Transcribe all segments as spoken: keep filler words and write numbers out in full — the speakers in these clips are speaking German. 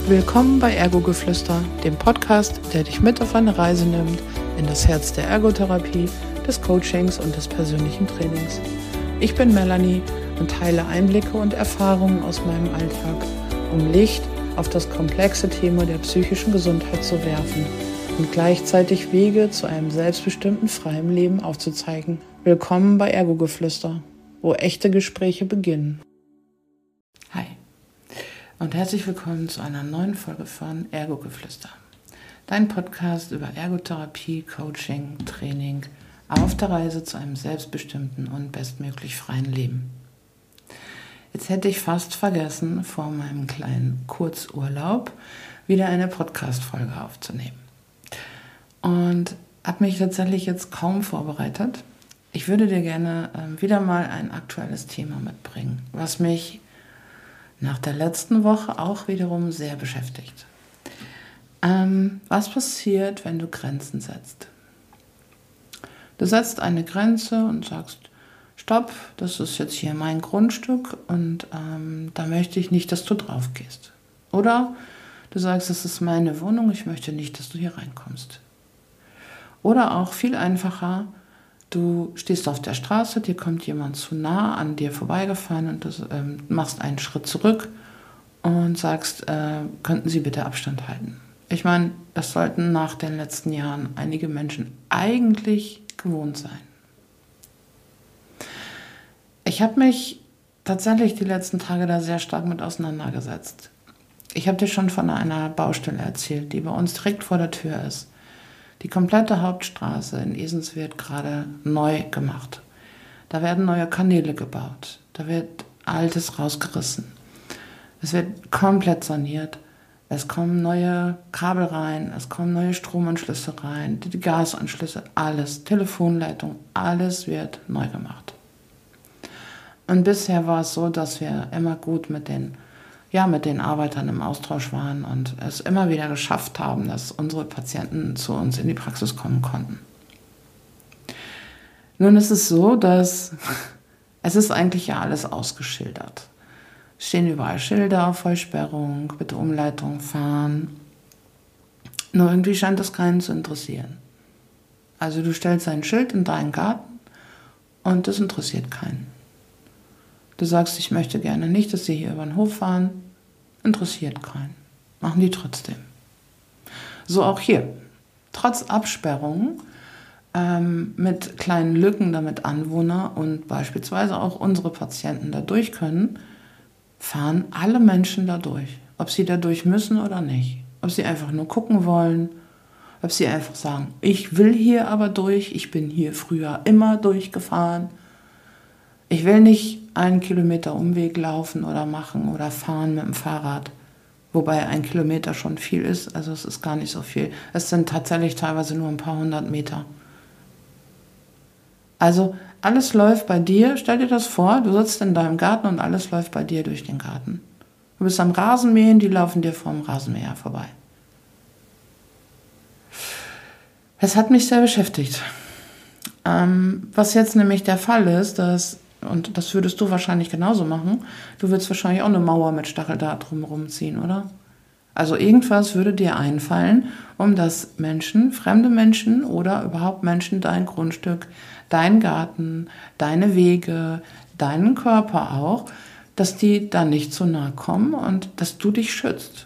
Willkommen bei Ergogeflüster, dem Podcast, der dich mit auf eine Reise nimmt in das Herz der Ergotherapie, des Coachings und des persönlichen Trainings. Ich bin Melanie und teile Einblicke und Erfahrungen aus meinem Alltag, um Licht auf das komplexe Thema der psychischen Gesundheit zu werfen und gleichzeitig Wege zu einem selbstbestimmten, freien Leben aufzuzeigen. Willkommen bei Ergogeflüster, wo echte Gespräche beginnen. Hi und herzlich willkommen zu einer neuen Folge von Ergogeflüster, dein Podcast über Ergotherapie, Coaching, Training auf der Reise zu einem selbstbestimmten und bestmöglich freien Leben. Jetzt hätte ich fast vergessen, vor meinem kleinen Kurzurlaub wieder eine Podcast-Folge aufzunehmen. Und habe mich tatsächlich jetzt kaum vorbereitet. Ich würde dir gerne äh, wieder mal ein aktuelles Thema mitbringen, was mich nach der letzten Woche auch wiederum sehr beschäftigt. Ähm, was passiert, wenn du Grenzen setzt? Du setzt eine Grenze und sagst, stopp, das ist jetzt hier mein Grundstück und ähm, da möchte ich nicht, dass du drauf gehst. Oder du sagst, das ist meine Wohnung, ich möchte nicht, dass du hier reinkommst. Oder auch viel einfacher, du stehst auf der Straße, dir kommt jemand zu nah an dir vorbeigefahren und du ähm, machst einen Schritt zurück und sagst, äh, könnten Sie bitte Abstand halten. Ich meine, das sollten nach den letzten Jahren einige Menschen eigentlich gewohnt sein. Ich habe mich tatsächlich die letzten Tage da sehr stark mit auseinandergesetzt. Ich habe dir schon von einer Baustelle erzählt, die bei uns direkt vor der Tür ist. Die komplette Hauptstraße in Esens wird gerade neu gemacht. Da werden neue Kanäle gebaut. Da wird Altes rausgerissen. Es wird komplett saniert. Es kommen neue Kabel rein, es kommen neue Stromanschlüsse rein, die Gasanschlüsse, alles, Telefonleitung, alles wird neu gemacht. Und bisher war es so, dass wir immer gut mit den ja, mit den Arbeitern im Austausch waren und es immer wieder geschafft haben, dass unsere Patienten zu uns in die Praxis kommen konnten. Nun ist es so, dass es ist eigentlich ja alles ausgeschildert. Es stehen überall Schilder, Vollsperrung, bitte Umleitung fahren. Nur irgendwie scheint das keinen zu interessieren. Also du stellst ein Schild in deinen Garten und das interessiert keinen. Du sagst, ich möchte gerne nicht, dass sie hier über den Hof fahren. Interessiert keinen. Machen die trotzdem. So auch hier. Trotz Absperrungen, ähm, mit kleinen Lücken, damit Anwohner und beispielsweise auch unsere Patienten da durch können, fahren alle Menschen da durch. Ob sie da durch müssen oder nicht. Ob sie einfach nur gucken wollen. Ob sie einfach sagen, ich will hier aber durch. Ich bin hier früher immer durchgefahren. Ich will nicht einen Kilometer Umweg laufen oder machen oder fahren mit dem Fahrrad. Wobei ein Kilometer schon viel ist, also es ist gar nicht so viel. Es sind tatsächlich teilweise nur ein paar hundert Meter. Also alles läuft bei dir, stell dir das vor, du sitzt in deinem Garten und alles läuft bei dir durch den Garten. Du bist am Rasenmähen, die laufen dir vom Rasenmäher vorbei. Es hat mich sehr beschäftigt. Ähm, was jetzt nämlich der Fall ist, dass und das würdest du wahrscheinlich genauso machen. Du würdest wahrscheinlich auch eine Mauer mit Stacheldraht drumherum ziehen, oder? Also irgendwas würde dir einfallen, um dass Menschen, fremde Menschen oder überhaupt Menschen dein Grundstück, dein Garten, deine Wege, deinen Körper auch, dass die da nicht zu nahe kommen und dass du dich schützt.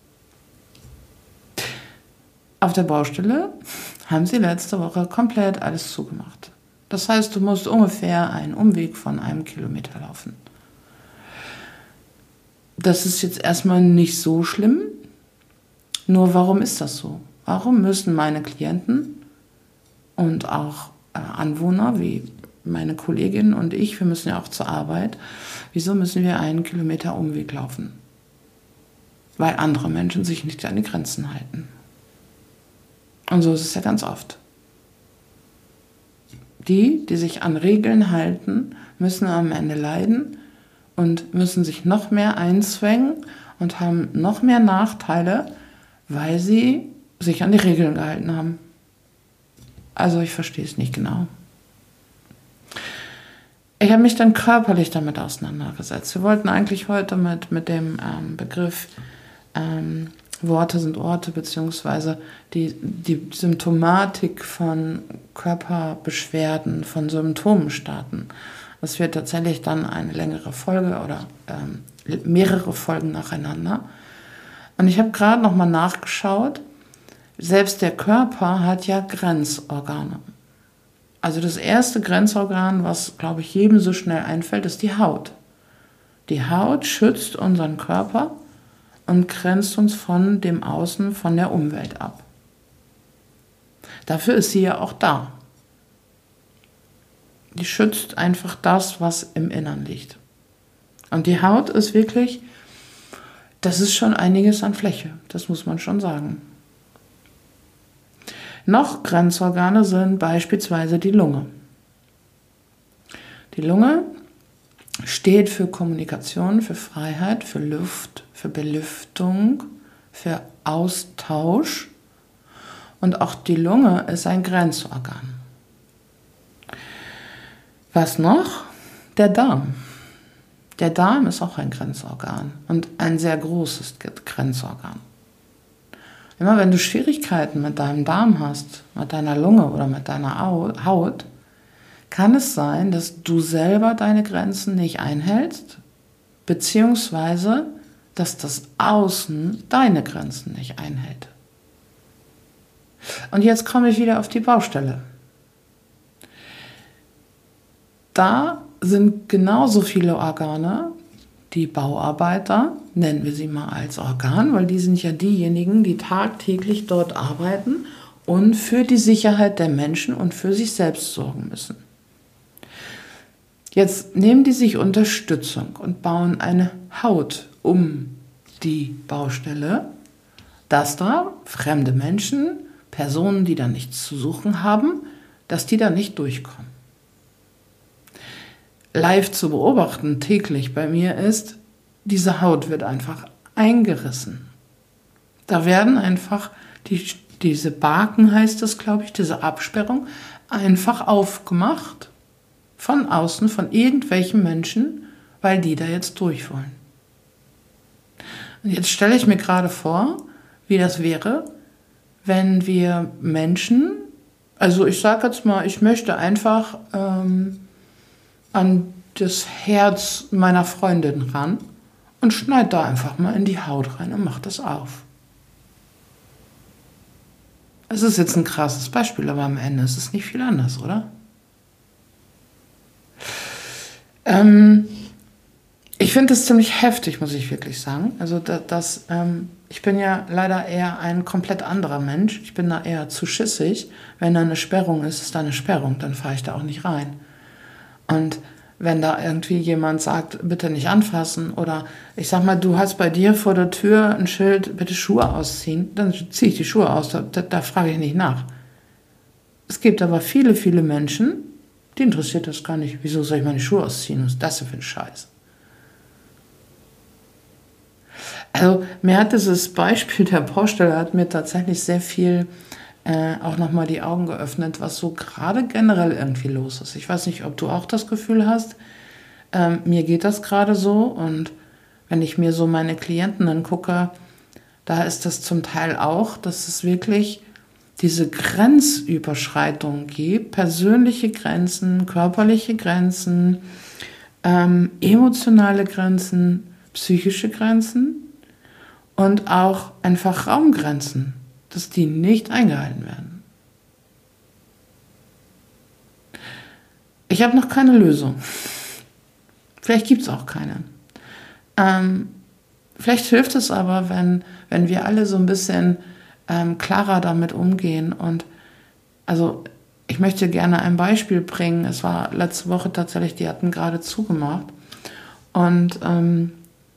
Auf der Baustelle haben sie letzte Woche komplett alles zugemacht. Das heißt, du musst ungefähr einen Umweg von einem Kilometer laufen. Das ist jetzt erstmal nicht so schlimm. Nur warum ist das so? Warum müssen meine Klienten und auch äh, Anwohner wie meine Kollegin und ich, wir müssen ja auch zur Arbeit, wieso müssen wir einen Kilometer Umweg laufen? Weil andere Menschen sich nicht an die Grenzen halten. Und so ist es ja ganz oft. Die, die sich an Regeln halten, müssen am Ende leiden und müssen sich noch mehr einzwängen und haben noch mehr Nachteile, weil sie sich an die Regeln gehalten haben. Also ich verstehe es nicht genau. Ich habe mich dann körperlich damit auseinandergesetzt. Wir wollten eigentlich heute mit, mit dem ähm, Begriff ähm, Worte sind Orte, beziehungsweise die, die Symptomatik von Körperbeschwerden, von Symptomen starten. Das wird tatsächlich dann eine längere Folge oder ähm, mehrere Folgen nacheinander. Und ich habe gerade nochmal nachgeschaut, selbst der Körper hat ja Grenzorgane. Also das erste Grenzorgan, was, glaube ich, jedem so schnell einfällt, ist die Haut. Die Haut schützt unseren Körper und grenzt uns von dem Außen, von der Umwelt ab. Dafür ist sie ja auch da. Die schützt einfach das, was im Innern liegt. Und die Haut ist wirklich, das ist schon einiges an Fläche, das muss man schon sagen. Noch Grenzorgane sind beispielsweise die Lunge. Die Lunge steht für Kommunikation, für Freiheit, für Luft, für Belüftung, für Austausch. Und auch die Lunge ist ein Grenzorgan. Was noch? Der Darm. Der Darm ist auch ein Grenzorgan und ein sehr großes Grenzorgan. Immer wenn du Schwierigkeiten mit deinem Darm hast, mit deiner Lunge oder mit deiner Haut, kann es sein, dass du selber deine Grenzen nicht einhältst, beziehungsweise dass das Außen deine Grenzen nicht einhält. Und jetzt komme ich wieder auf die Baustelle. Da sind genauso viele Organe, die Bauarbeiter, nennen wir sie mal als Organ, weil die sind ja diejenigen, die tagtäglich dort arbeiten und für die Sicherheit der Menschen und für sich selbst sorgen müssen. Jetzt nehmen die sich Unterstützung und bauen eine Haut um die Baustelle, dass da fremde Menschen, Personen, die da nichts zu suchen haben, dass die da nicht durchkommen. Live zu beobachten, täglich bei mir ist, diese Haut wird einfach eingerissen. Da werden einfach, die, diese Baken heißt es, glaube ich, diese Absperrung, einfach aufgemacht von außen, von irgendwelchen Menschen, weil die da jetzt durch wollen. Und jetzt stelle ich mir gerade vor, wie das wäre, wenn wir Menschen, also ich sage jetzt mal, ich möchte einfach ähm, an das Herz meiner Freundin ran und schneide da einfach mal in die Haut rein und mache das auf. Es ist jetzt ein krasses Beispiel, aber am Ende ist es nicht viel anders, oder? Ähm, ich finde das ziemlich heftig, muss ich wirklich sagen. Also das, das ähm, ich bin ja leider eher ein komplett anderer Mensch. Ich bin da eher zu schissig. Wenn da eine Sperrung ist, ist da eine Sperrung, dann fahre ich da auch nicht rein. Und wenn da irgendwie jemand sagt, bitte nicht anfassen oder ich sag mal, du hast bei dir vor der Tür ein Schild, bitte Schuhe ausziehen, dann ziehe ich die Schuhe aus, da, da, da frage ich nicht nach. Es gibt aber viele, viele Menschen, die interessiert das gar nicht. Wieso soll ich meine Schuhe ausziehen? Was ist das denn für ein Scheiß? Also mir hat dieses Beispiel der Baustelle hat mir tatsächlich sehr viel Äh, auch nochmal die Augen geöffnet, was so gerade generell irgendwie los ist. Ich weiß nicht, ob du auch das Gefühl hast, ähm, mir geht das gerade so und wenn ich mir so meine Klienten angucke, da ist das zum Teil auch, dass es wirklich diese Grenzüberschreitung gibt, persönliche Grenzen, körperliche Grenzen, ähm, emotionale Grenzen, psychische Grenzen und auch einfach Raumgrenzen, dass die nicht eingehalten werden. Ich habe noch keine Lösung. Vielleicht gibt es auch keine. Ähm, vielleicht hilft es aber, wenn, wenn wir alle so ein bisschen ähm, klarer damit umgehen. Und also ich möchte gerne ein Beispiel bringen. Es war letzte Woche tatsächlich, die hatten gerade zugemacht. Und ähm,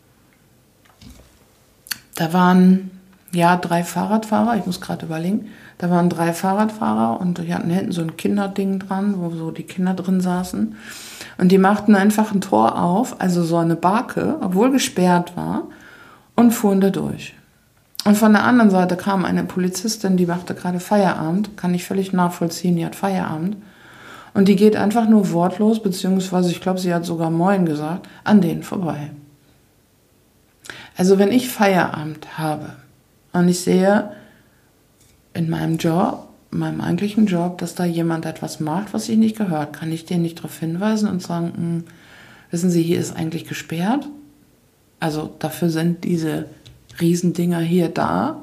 da waren ja drei Fahrradfahrer, ich muss gerade überlegen, da waren drei Fahrradfahrer und die hatten hinten so ein Kinderding dran, wo so die Kinder drin saßen. Und die machten einfach ein Tor auf, also so eine Barke, obwohl gesperrt war, und fuhren da durch. Und von der anderen Seite kam eine Polizistin, die machte gerade Feierabend, kann ich völlig nachvollziehen, die hat Feierabend. Und die geht einfach nur wortlos, beziehungsweise ich glaube, sie hat sogar Moin gesagt, an denen vorbei. Also wenn ich Feierabend habe und ich sehe in meinem Job, in meinem eigentlichen Job, dass da jemand etwas macht, was ich nicht gehört, kann ich den nicht darauf hinweisen und sagen, hm, wissen Sie, hier ist eigentlich gesperrt. Also dafür sind diese Riesendinger hier da.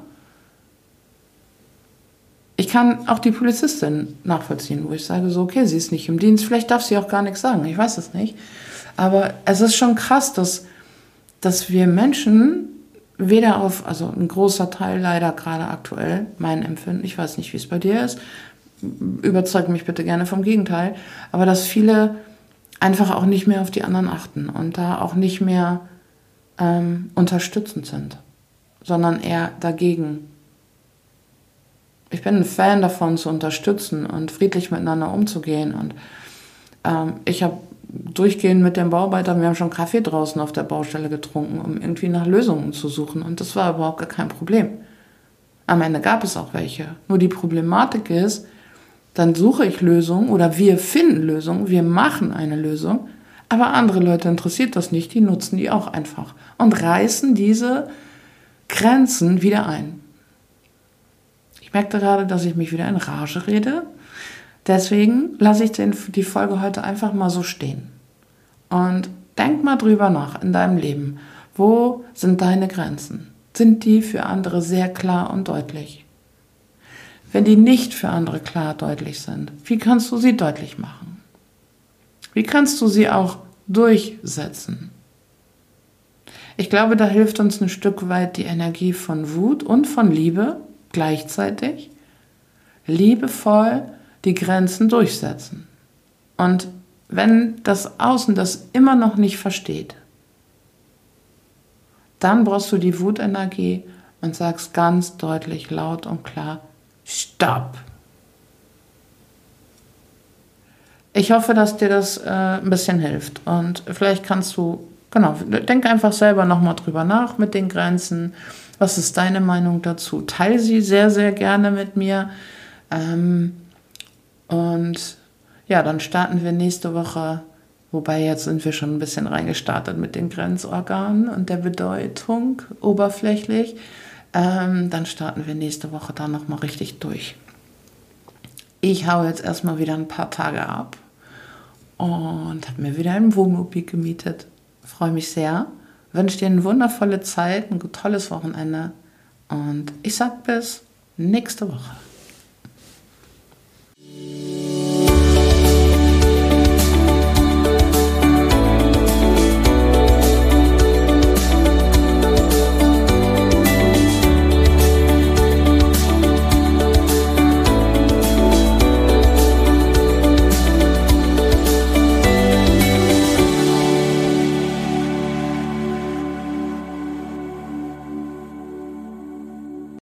Ich kann auch die Polizistin nachvollziehen, wo ich sage, so okay, sie ist nicht im Dienst, vielleicht darf sie auch gar nichts sagen, ich weiß es nicht. Aber es ist schon krass, dass, dass wir Menschen weder auf, also ein großer Teil leider gerade aktuell, mein Empfinden, ich weiß nicht, wie es bei dir ist, überzeugt mich bitte gerne vom Gegenteil, aber dass viele einfach auch nicht mehr auf die anderen achten und da auch nicht mehr ähm, unterstützend sind, sondern eher dagegen. Ich bin ein Fan davon, zu unterstützen und friedlich miteinander umzugehen. Und ähm, ich habe durchgehend mit den Bauarbeitern, wir haben schon Kaffee draußen auf der Baustelle getrunken, um irgendwie nach Lösungen zu suchen. Und das war überhaupt gar kein Problem. Am Ende gab es auch welche. Nur die Problematik ist, dann suche ich Lösungen oder wir finden Lösungen, wir machen eine Lösung, aber andere Leute interessiert das nicht, die nutzen die auch einfach und reißen diese Grenzen wieder ein. Ich merkte gerade, dass ich mich wieder in Rage rede. Deswegen lasse ich den, die Folge heute einfach mal so stehen. Und denk mal drüber nach in deinem Leben. Wo sind deine Grenzen? Sind die für andere sehr klar und deutlich? Wenn die nicht für andere klar deutlich sind, wie kannst du sie deutlich machen? Wie kannst du sie auch durchsetzen? Ich glaube, da hilft uns ein Stück weit die Energie von Wut und von Liebe gleichzeitig, liebevoll die Grenzen durchsetzen. Und wenn das Außen das immer noch nicht versteht, dann brauchst du die Wutenergie und sagst ganz deutlich, laut und klar, Stopp! Ich hoffe, dass dir das äh, ein bisschen hilft und vielleicht kannst du, genau, denk einfach selber nochmal drüber nach mit den Grenzen. Was ist deine Meinung dazu? Teile sie sehr, sehr gerne mit mir. Ähm, und ja, dann starten wir nächste Woche, wobei jetzt sind wir schon ein bisschen reingestartet mit den Grenzorganen und der Bedeutung oberflächlich. Ähm, dann starten wir nächste Woche da nochmal richtig durch. Ich hau jetzt erstmal wieder ein paar Tage ab und habe mir wieder ein Wohnmobil gemietet. Freue mich sehr. Wünsche dir eine wundervolle Zeit, ein tolles Wochenende und ich sag bis nächste Woche.